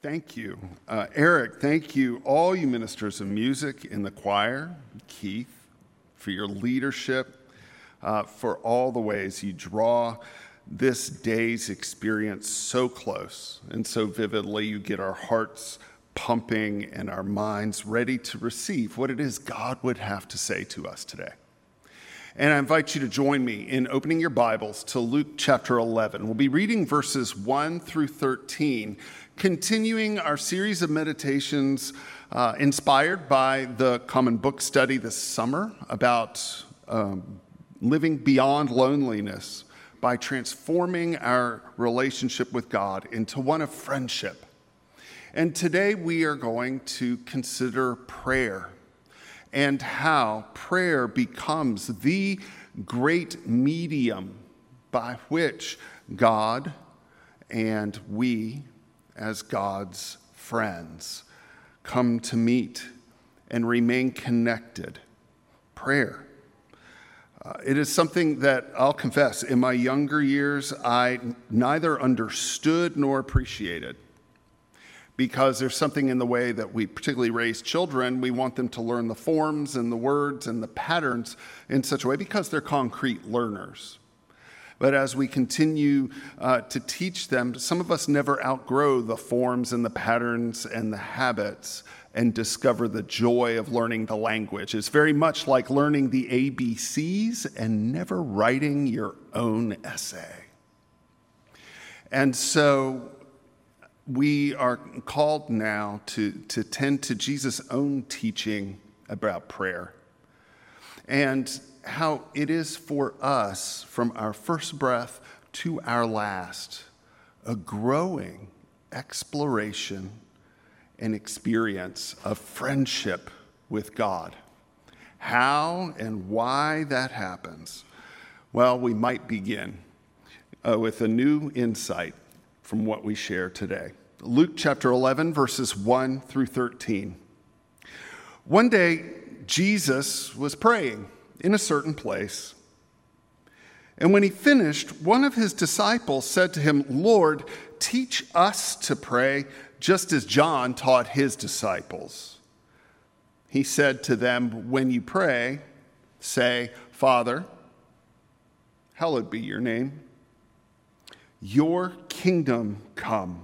Thank you. Eric, thank you, all you ministers of music in the choir, Keith, for your leadership, for all the ways you draw this day's experience so close and so vividly. You get our hearts pumping and our minds ready to receive what it is God would have to say to us today. And I invite you to join me in opening your Bibles to Luke chapter 11. We'll be reading verses 1 through 13, continuing our series of meditations inspired by the Common Book Study this summer about living beyond loneliness by transforming our relationship with God into one of friendship. And today we are going to consider prayer and how prayer becomes the great medium by which God and we, as God's friends, come to meet and remain connected. Prayer. It is something that I'll confess, in my younger years, I neither understood nor appreciated. Because there's something in the way that we particularly raise children. We want them to learn the forms and the words and the patterns in such a way because they're concrete learners. But as we continue to teach them, some of us never outgrow the forms and the patterns and the habits and discover the joy of learning the language. It's very much like learning the ABCs and never writing your own essay. And so we are called now to tend to Jesus' own teaching about prayer and how it is for us, from our first breath to our last, a growing exploration and experience of friendship with God. How and why that happens? Well, we might begin with a new insight from what we share today. Luke chapter 11, verses 1 through 13. One day, Jesus was praying in a certain place. And when he finished, one of his disciples said to him, "Lord, teach us to pray, just as John taught his disciples." He said to them, "When you pray, say, 'Father, hallowed be your name. Your kingdom come.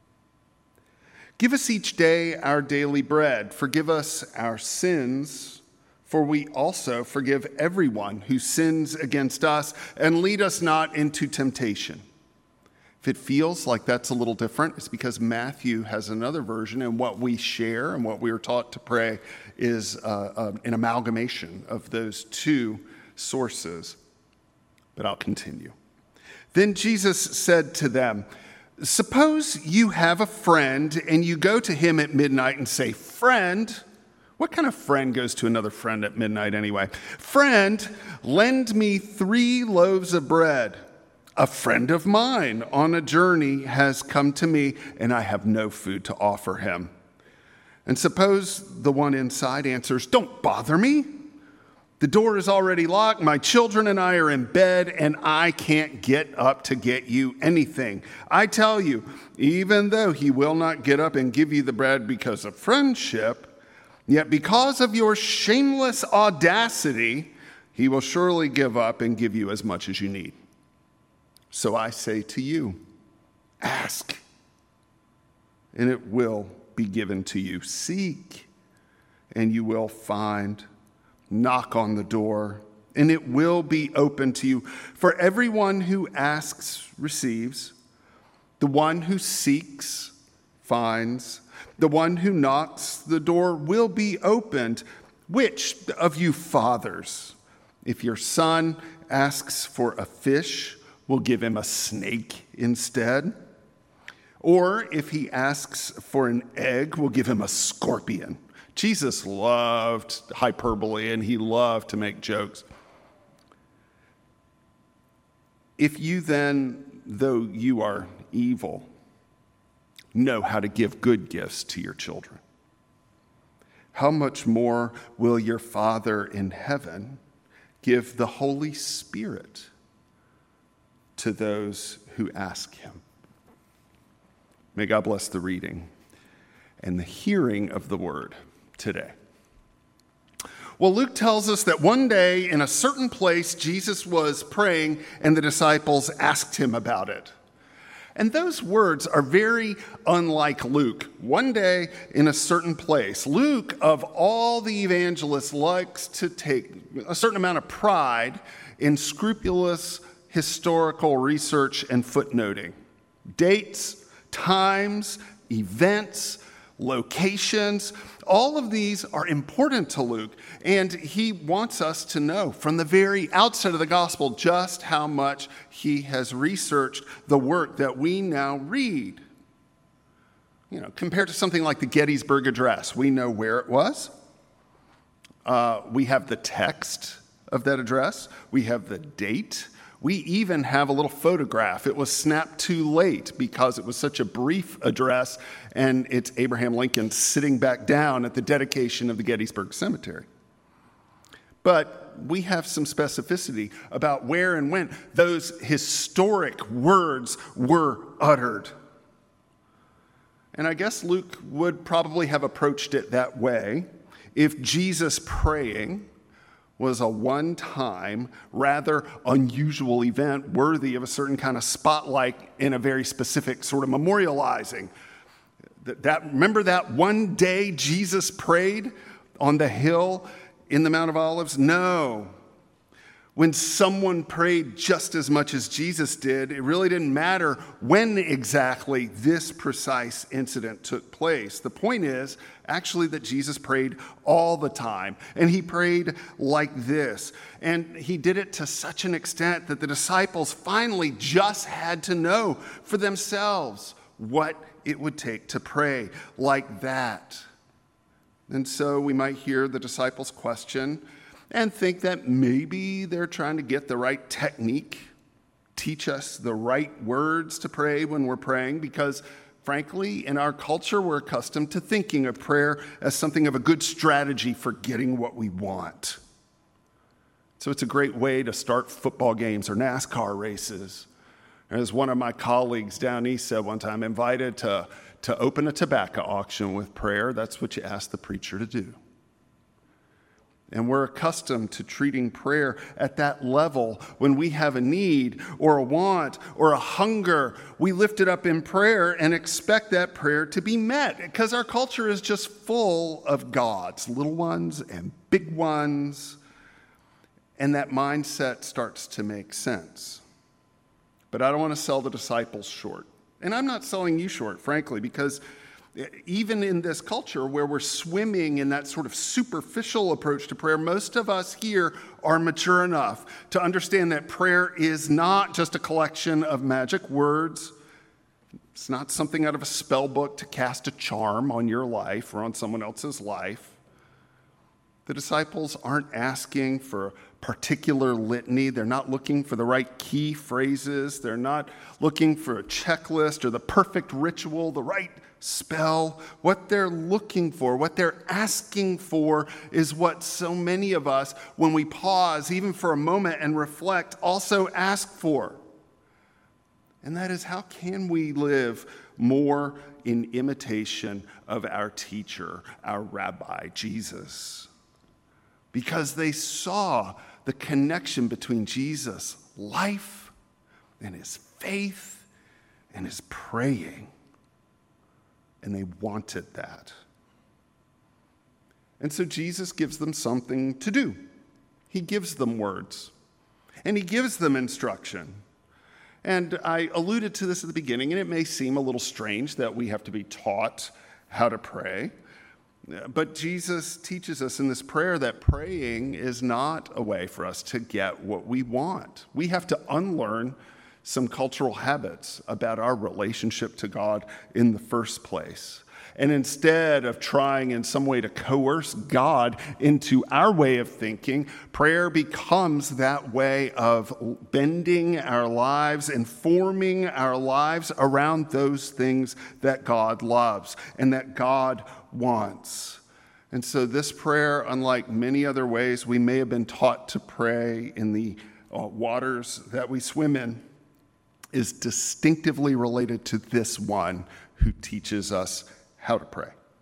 Give us each day our daily bread. Forgive us our sins, for we also forgive everyone who sins against us, and lead us not into temptation.'" If it feels like that's a little different, it's because Matthew has another version, and what we share and what we are taught to pray is an amalgamation of those two sources. But I'll continue. Then Jesus said to them, "Suppose you have a friend and you go to him at midnight and say, 'Friend,'" what kind of friend goes to another friend at midnight anyway? "'Friend, lend me 3 loaves of bread. A friend of mine on a journey has come to me and I have no food to offer him.' And suppose the one inside answers, 'Don't bother me. The door is already locked. My children and I are in bed, and I can't get up to get you anything.' I tell you, even though he will not get up and give you the bread because of friendship, yet because of your shameless audacity, he will surely give up and give you as much as you need. So I say to you, ask, and it will be given to you. Seek, and you will find. Knock on the door, and it will be open to you. For everyone who asks receives. The one who seeks finds. The one who knocks, the door will be opened. Which of you fathers, if your son asks for a fish, will give him a snake instead? Or if he asks for an egg, will give him a scorpion?" Jesus loved hyperbole, and he loved to make jokes. "If you then, though you are evil, know how to give good gifts to your children, how much more will your Father in heaven give the Holy Spirit to those who ask him?" May God bless the reading and the hearing of the word today. Well, Luke tells us that one day in a certain place, Jesus was praying and the disciples asked him about it. And those words are very unlike Luke. One day in a certain place. Luke, of all the evangelists, likes to take a certain amount of pride in scrupulous historical research and footnoting. Dates, times, events, locations, all of these are important to Luke, and he wants us to know from the very outset of the gospel just how much he has researched the work that we now read. You know, compared to something like the Gettysburg Address, we know where it was. We have the text of that address. We have the date. We even have a little photograph. It was snapped too late because it was such a brief address, and it's Abraham Lincoln sitting back down at the dedication of the Gettysburg Cemetery. But we have some specificity about where and when those historic words were uttered. And I guess Luke would probably have approached it that way if Jesus praying was a one-time, rather unusual event worthy of a certain kind of spotlight in a very specific sort of memorializing. Remember that one day Jesus prayed on the hill in the Mount of Olives? No. When someone prayed just as much as Jesus did, it really didn't matter when exactly this precise incident took place. The point is actually that Jesus prayed all the time, and he prayed like this. And he did it to such an extent that the disciples finally just had to know for themselves what it would take to pray like that. And so we might hear the disciples' question and think that maybe they're trying to get the right technique, teach us the right words to pray when we're praying, because frankly, in our culture, we're accustomed to thinking of prayer as something of a good strategy for getting what we want. So it's a great way to start football games or NASCAR races. As one of my colleagues down east said one time, invited to open a tobacco auction with prayer, that's what you ask the preacher to do. And we're accustomed to treating prayer at that level. When we have a need or a want or a hunger, we lift it up in prayer and expect that prayer to be met, because our culture is just full of gods, little ones and big ones, and that mindset starts to make sense. But I don't want to sell the disciples short. And I'm not selling you short, frankly, because even in this culture where we're swimming in that sort of superficial approach to prayer, most of us here are mature enough to understand that prayer is not just a collection of magic words. It's not something out of a spell book to cast a charm on your life or on someone else's life. The disciples aren't asking for a particular litany. They're not looking for the right key phrases. They're not looking for a checklist or the perfect ritual, the right spell. What they're looking for, what they're asking for, is what so many of us, when we pause even for a moment and reflect, also ask for. And that is, how can we live more in imitation of our teacher, our rabbi, Jesus? Because they saw the connection between Jesus' life and his faith and his praying. And they wanted that. And so Jesus gives them something to do. He gives them words. And he gives them instruction. And I alluded to this at the beginning, and it may seem a little strange that we have to be taught how to pray. But Jesus teaches us in this prayer that praying is not a way for us to get what we want. We have to unlearn some cultural habits about our relationship to God in the first place. And instead of trying in some way to coerce God into our way of thinking, prayer becomes that way of bending our lives and forming our lives around those things that God loves and that God wants. And so this prayer, unlike many other ways we may have been taught to pray in the waters that we swim in, is distinctively related to this one who teaches us how to pray.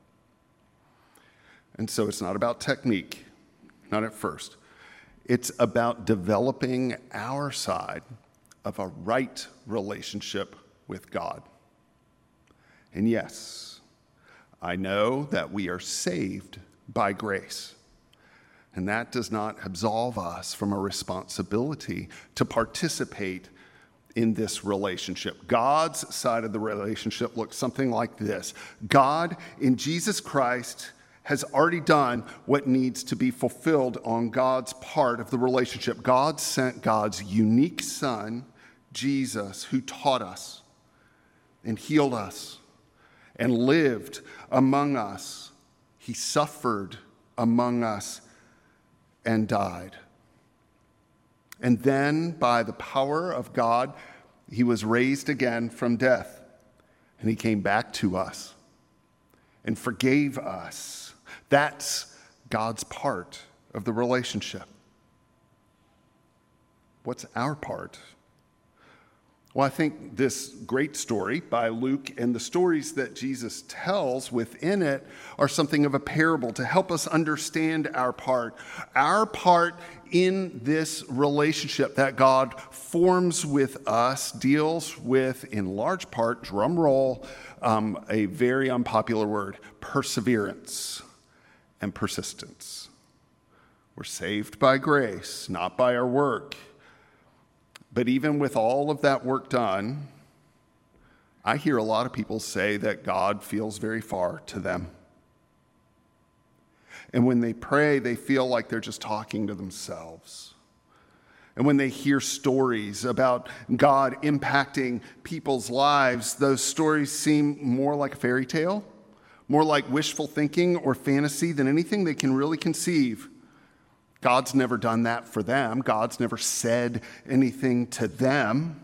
And so it's not about technique, not at first. It's about developing our side of a right relationship with God. And yes, I know that we are saved by grace. And that does not absolve us from a responsibility to participate in this relationship. God's side of the relationship looks something like this. God, in Jesus Christ, has already done what needs to be fulfilled on God's part of the relationship. God sent God's unique Son, Jesus, who taught us and healed us and lived among us. He suffered among us and died. And then, by the power of God, he was raised again from death. And he came back to us and forgave us. That's God's part of the relationship. What's our part? Well, I think this great story by Luke and the stories that Jesus tells within it are something of a parable to help us understand our part. Our part in this relationship that God forms with us deals with, in large part, drum roll, a very unpopular word, perseverance and persistence. We're saved by grace, not by our work. But even with all of that work done, I hear a lot of people say that God feels very far to them. And when they pray, they feel like they're just talking to themselves. And when they hear stories about God impacting people's lives, those stories seem more like a fairy tale, more like wishful thinking or fantasy than anything they can really conceive. God's never done that for them. God's never said anything to them.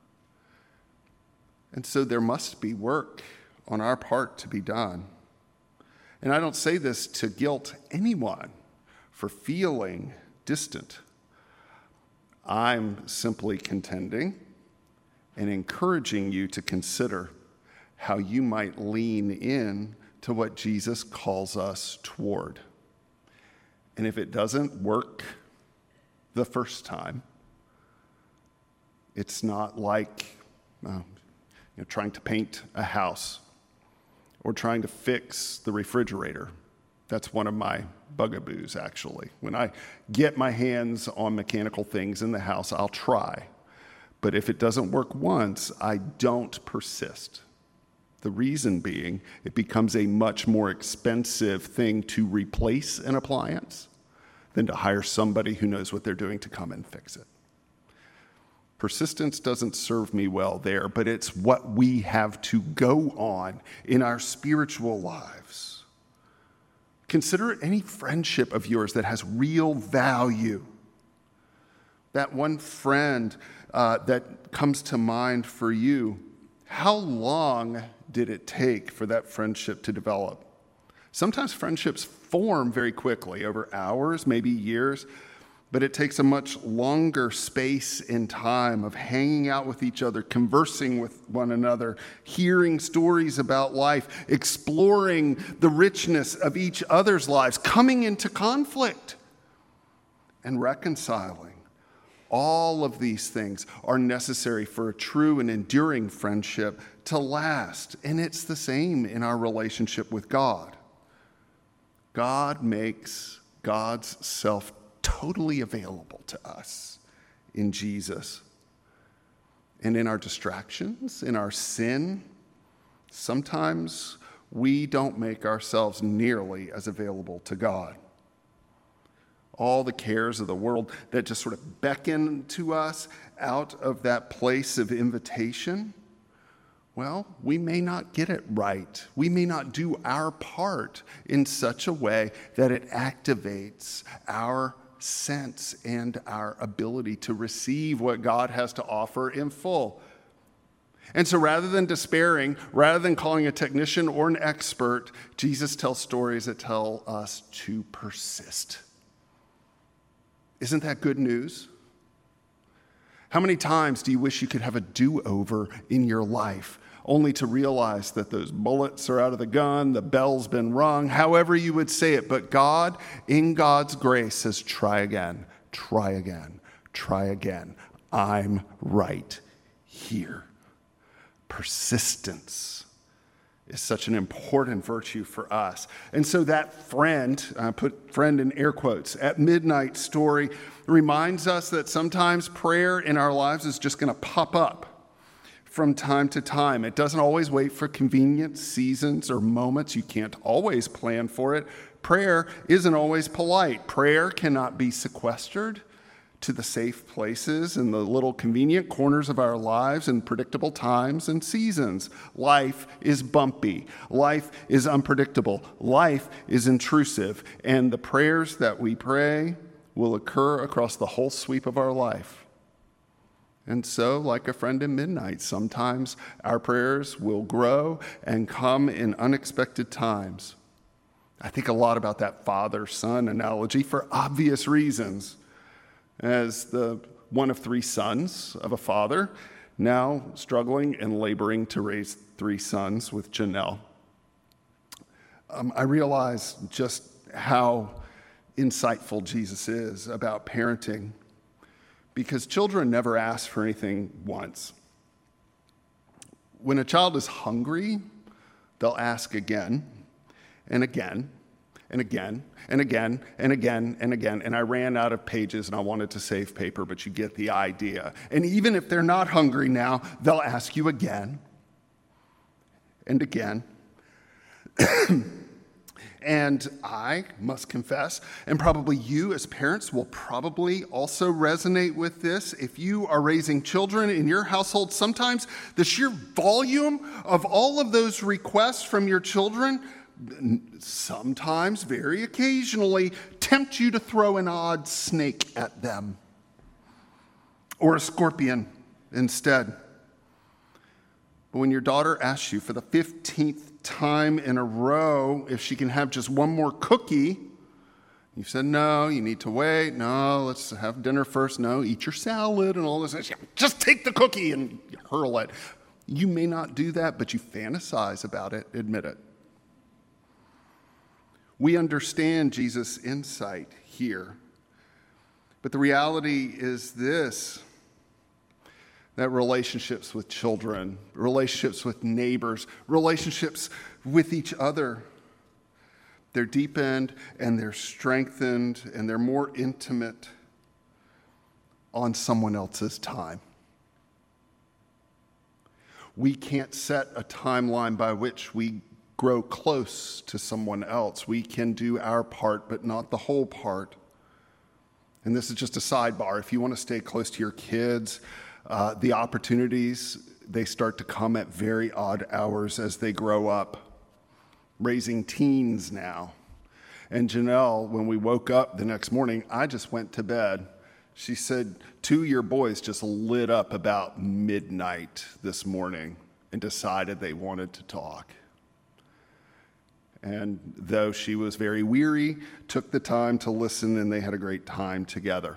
And so there must be work on our part to be done. And I don't say this to guilt anyone for feeling distant. I'm simply contending and encouraging you to consider how you might lean in to what Jesus calls us toward. And if it doesn't work the first time, it's not like trying to paint a house or trying to fix the refrigerator. That's one of my bugaboos, actually. When I get my hands on mechanical things in the house, I'll try. But if it doesn't work once, I don't persist. The reason being, it becomes a much more expensive thing to replace an appliance than to hire somebody who knows what they're doing to come and fix it. Persistence doesn't serve me well there, but it's what we have to go on in our spiritual lives. Consider any friendship of yours that has real value. That one friend that comes to mind for you, how long did it take for that friendship to develop? Sometimes friendships form very quickly over hours, maybe years, but it takes a much longer space and time of hanging out with each other, conversing with one another, hearing stories about life, exploring the richness of each other's lives, coming into conflict and reconciling. All of these things are necessary for a true and enduring friendship to last, and it's the same in our relationship with God. God makes God's self totally available to us in Jesus. And in our distractions, in our sin, sometimes we don't make ourselves nearly as available to God. All the cares of the world that just sort of beckon to us out of that place of invitation, well, we may not get it right. We may not do our part in such a way that it activates our sense and our ability to receive what God has to offer in full. And so rather than despairing, rather than calling a technician or an expert, Jesus tells stories that tell us to persist. Isn't that good news? How many times do you wish you could have a do-over in your life? only to realize that those bullets are out of the gun, the bell's been rung, however you would say it. But God, in God's grace, says, try again, try again, try again. I'm right here. Persistence is such an important virtue for us. And so that friend, I put friend in air quotes, at midnight story reminds us that sometimes prayer in our lives is just going to pop up from time to time. It doesn't always wait for convenient seasons or moments. You can't always plan for it. Prayer isn't always polite. Prayer cannot be sequestered to the safe places and the little convenient corners of our lives in predictable times and seasons. Life is bumpy. Life is unpredictable. Life is intrusive. And the prayers that we pray will occur across the whole sweep of our life. And so, like a friend in midnight, sometimes our prayers will grow and come in unexpected times. I think a lot about that father-son analogy for obvious reasons. As the one of three sons of a father, now struggling and laboring to raise three sons with Janelle, I realize just how insightful Jesus is about parenting, because children never ask for anything once. When a child is hungry, they'll ask again and again and again and again and again and again. And I ran out of pages and I wanted to save paper, but you get the idea. And even if they're not hungry now, they'll ask you again and again. And I must confess, and probably you as parents will probably also resonate with this. If you are raising children in your household, sometimes the sheer volume of all of those requests from your children sometimes, very occasionally, tempt you to throw an odd snake at them or a scorpion instead. But when your daughter asks you for the 15th time in a row if she can have just one more cookie, you said, no, you need to wait. No, let's have dinner first. No, eat your salad and all this. Just take the cookie and hurl it. You may not do that, but you fantasize about it. Admit it. We understand Jesus' insight here. But the reality is this, that relationships with children, relationships with neighbors, relationships with each other, they're deepened and they're strengthened and they're more intimate on someone else's time. We can't set a timeline by which we grow close to someone else. We can do our part, but not the whole part. And this is just a sidebar. If you want to stay close to your kids, the opportunities, they start to come at very odd hours as they grow up, raising teens now. And Janelle, when we woke up the next morning, I just went to bed. She said, 2 of your boys just lit up about midnight this morning and decided they wanted to talk. And though she was very weary, took the time to listen, and they had a great time together.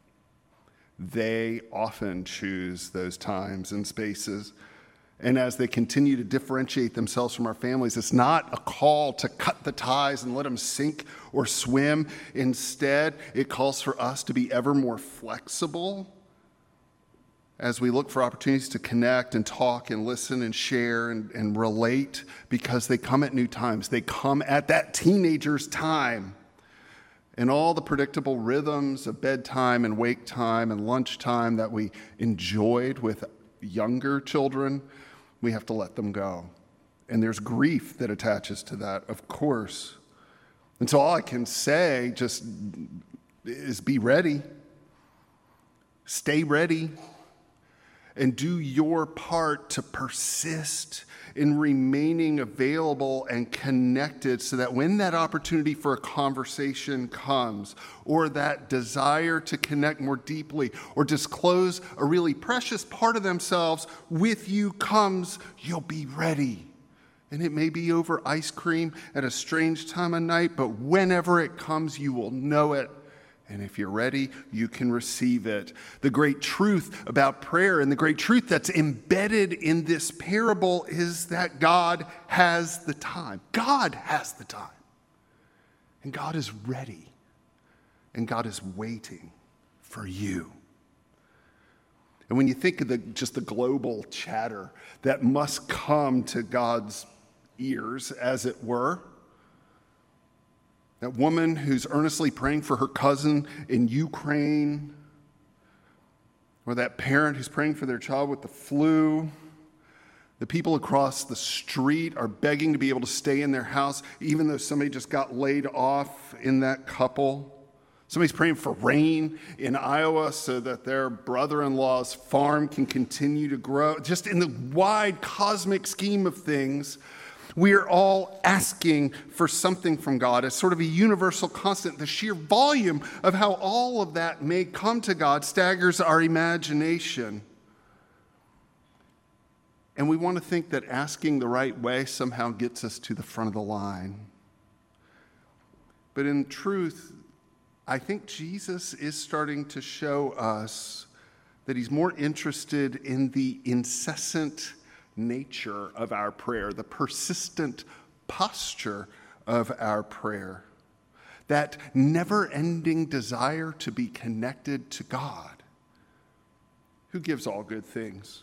They often choose those times and spaces. And as they continue to differentiate themselves from our families, it's not a call to cut the ties and let them sink or swim. Instead, it calls for us to be ever more flexible as we look for opportunities to connect and talk and listen and share and relate, because they come at new times. They come at that teenager's time. And all the predictable rhythms of bedtime and wake time and lunchtime that we enjoyed with younger children, we have to let them go. And there's grief that attaches to that, of course. And so all I can say just is be ready. Stay ready. And do your part to persist in remaining available and connected, so that when that opportunity for a conversation comes, or that desire to connect more deeply or disclose a really precious part of themselves with you comes, you'll be ready. And it may be over ice cream at a strange time of night, but whenever it comes, you will know it And if you're ready, you can receive it. The great truth about prayer and the great truth that's embedded in this parable is that God has the time. God has the time. And God is ready. And God is waiting for you. And when you think of just the global chatter that must come to God's ears, as it were, that woman who's earnestly praying for her cousin in Ukraine, or that parent who's praying for their child with the flu, the people across the street are begging to be able to stay in their house, even though somebody just got laid off in that couple. Somebody's praying for rain in Iowa so that their brother-in-law's farm can continue to grow. Just in the wide cosmic scheme of things, we are all asking for something from God as sort of a universal constant. The sheer volume of how all of that may come to God staggers our imagination. And we want to think that asking the right way somehow gets us to the front of the line. But in truth, I think Jesus is starting to show us that he's more interested in the incessant nature of our prayer, the persistent posture of our prayer, that never-ending desire to be connected to God, who gives all good things.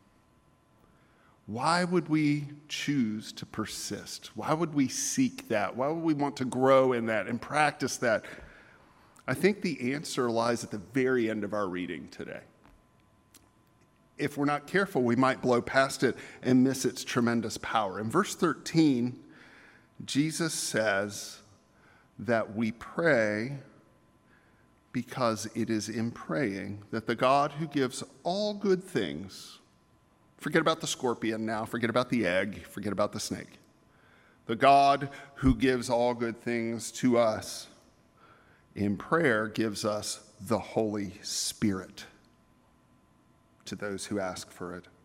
Why would we choose to persist? Why would we seek that? Why would we want to grow in that and practice that? I think the answer lies at the very end of our reading today. If we're not careful, we might blow past it and miss its tremendous power. In verse 13, Jesus says that we pray because it is in praying that the God who gives all good things, forget about the scorpion now, forget about the egg, forget about the snake. The God who gives all good things to us in prayer gives us the Holy Spirit to those who ask for it.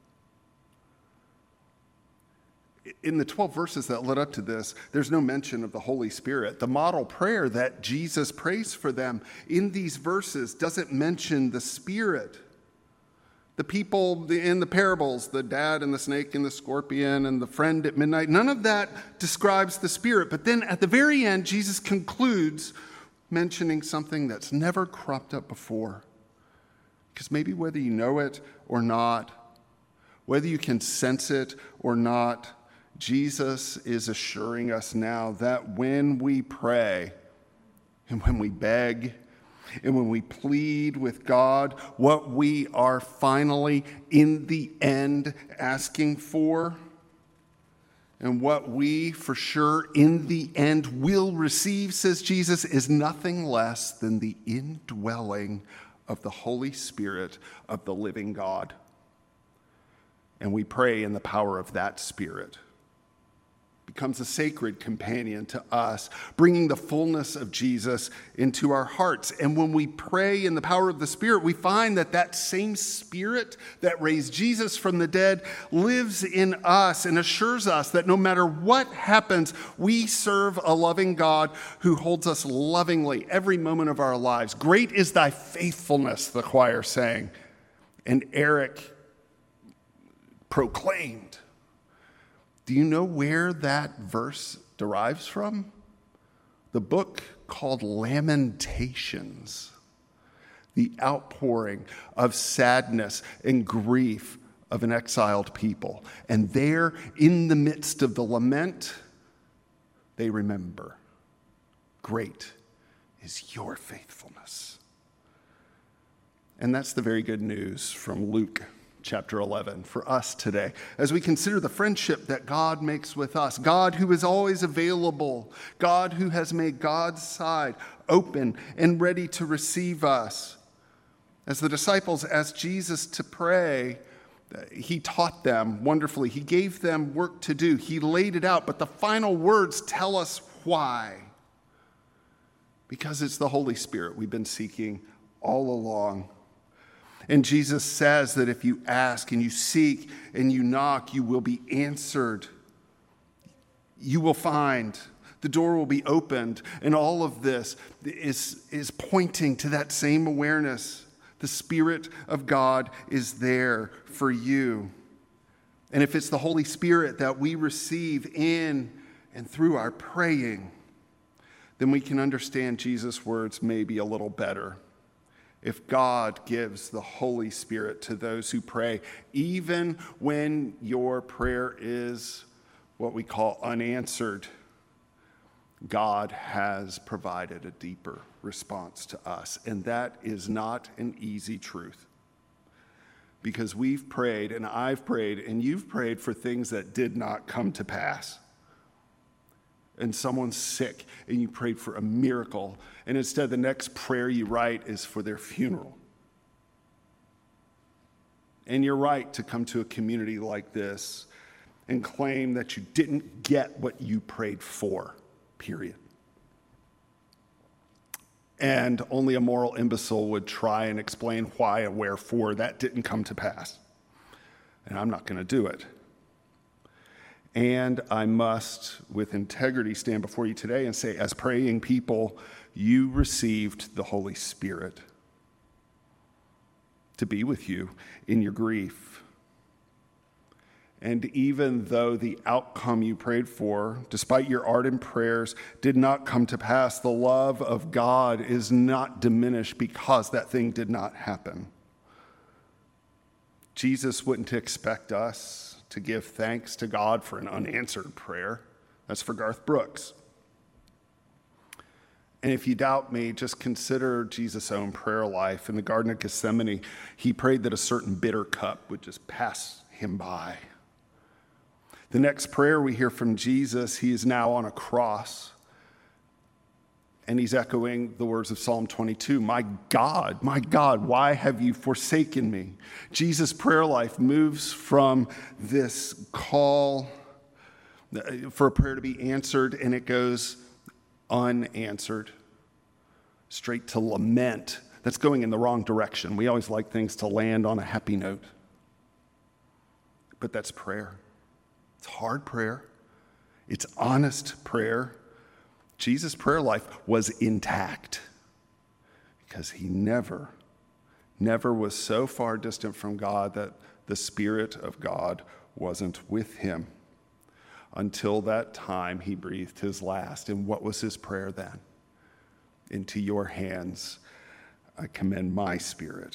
In the 12 verses that led up to this, there's no mention of the Holy Spirit. The model prayer that Jesus prays for them in these verses doesn't mention the Spirit. The people in the parables, the dad and the snake and the scorpion and the friend at midnight, none of that describes the Spirit. But then at the very end, Jesus concludes mentioning something that's never cropped up before. Because maybe whether you know it or not, whether you can sense it or not, Jesus is assuring us now that when we pray and when we beg and when we plead with God, what we are finally in the end asking for, and what we for sure in the end will receive, says Jesus, is nothing less than the indwelling of the Holy Spirit of the living God. And we pray in the power of that Spirit. Becomes a sacred companion to us, bringing the fullness of Jesus into our hearts. And when we pray in the power of the Spirit, we find that that same Spirit that raised Jesus from the dead lives in us and assures us that no matter what happens, we serve a loving God who holds us lovingly every moment of our lives. Great is thy faithfulness, the choir sang. And Eric proclaimed. Do you know where that verse derives from? The book called Lamentations, the outpouring of sadness and grief of an exiled people. And there, in the midst of the lament, they remember, great is your faithfulness. And that's the very good news from Luke chapter 11 for us today, as we consider the friendship that God makes with us. God who is always available. God who has made God's side open and ready to receive us. As the disciples asked Jesus to pray, he taught them wonderfully. He gave them work to do. He laid it out, but the final words tell us why. Because it's the Holy Spirit we've been seeking all along. And Jesus says that if you ask and you seek and you knock, you will be answered. You will find. The door will be opened, and all of this is pointing to that same awareness. The Spirit of God is there for you. And if it's the Holy Spirit that we receive in and through our praying, then we can understand Jesus' words maybe a little better. If God gives the Holy Spirit to those who pray, even when your prayer is what we call unanswered, God has provided a deeper response to us. And that is not an easy truth. Because we've prayed, and I've prayed, and you've prayed for things that did not come to pass. And someone's sick, and you prayed for a miracle, and instead the next prayer you write is for their funeral. And you're right to come to a community like this and claim that you didn't get what you prayed for, period. And only a moral imbecile would try and explain why and wherefore that didn't come to pass. And I'm not going to do it. And I must, with integrity, stand before you today and say, as praying people, you received the Holy Spirit to be with you in your grief. And even though the outcome you prayed for, despite your ardent prayers, did not come to pass, the love of God is not diminished because that thing did not happen. Jesus wouldn't expect us to give thanks to God for an unanswered prayer. That's for Garth Brooks. And if you doubt me, just consider Jesus' own prayer life. In the Garden of Gethsemane, he prayed that a certain bitter cup would just pass him by. The next prayer we hear from Jesus, he is now on a cross. And he's echoing the words of Psalm 22, my God, why have you forsaken me? Jesus' prayer life moves from this call for a prayer to be answered, and it goes unanswered, straight to lament. That's going in the wrong direction. We always like things to land on a happy note. But that's prayer. It's hard prayer. It's honest prayer. Jesus' prayer life was intact because he never was so far distant from God that the Spirit of God wasn't with him. Until that time, he breathed his last. And what was his prayer then? Into your hands I commend my spirit.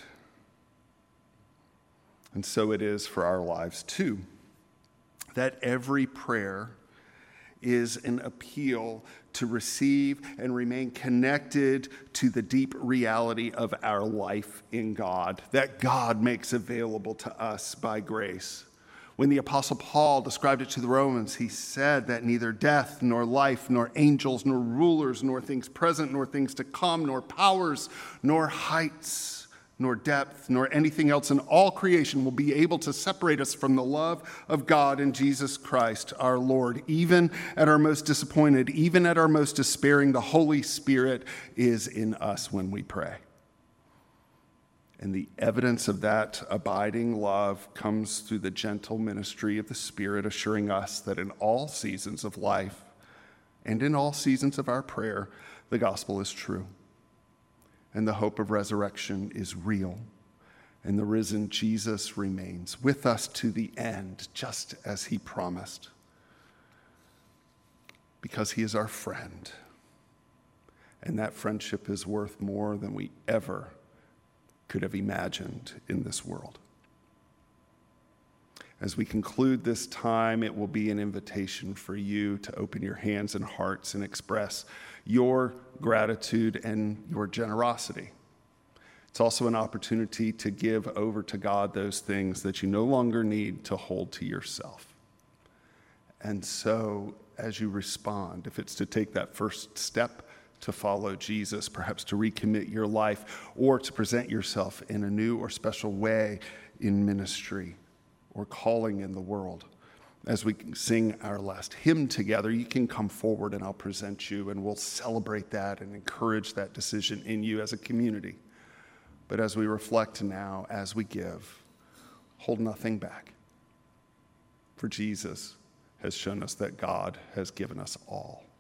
And so it is for our lives too, that every prayer is an appeal to receive and remain connected to the deep reality of our life in God, that God makes available to us by grace. When the Apostle Paul described it to the Romans, he said that neither death, nor life, nor angels, nor rulers, nor things present, nor things to come, nor powers, nor heights, nor depth, nor anything else in all creation will be able to separate us from the love of God in Jesus Christ, our Lord. Even at our most disappointed, even at our most despairing, the Holy Spirit is in us when we pray. And the evidence of that abiding love comes through the gentle ministry of the Spirit, assuring us that in all seasons of life and in all seasons of our prayer, the gospel is true. And the hope of resurrection is real. And the risen Jesus remains with us to the end, just as he promised. Because he is our friend. And that friendship is worth more than we ever could have imagined in this world. As we conclude this time, it will be an invitation for you to open your hands and hearts and express your gratitude and your generosity. It's also an opportunity to give over to God those things that you no longer need to hold to yourself. And so, as you respond, if it's to take that first step to follow Jesus, perhaps to recommit your life, or to present yourself in a new or special way in ministry or calling in the world. As we sing our last hymn together, you can come forward and I'll present you, and we'll celebrate that and encourage that decision in you as a community. But as we reflect now, as we give, hold nothing back. For Jesus has shown us that God has given us all.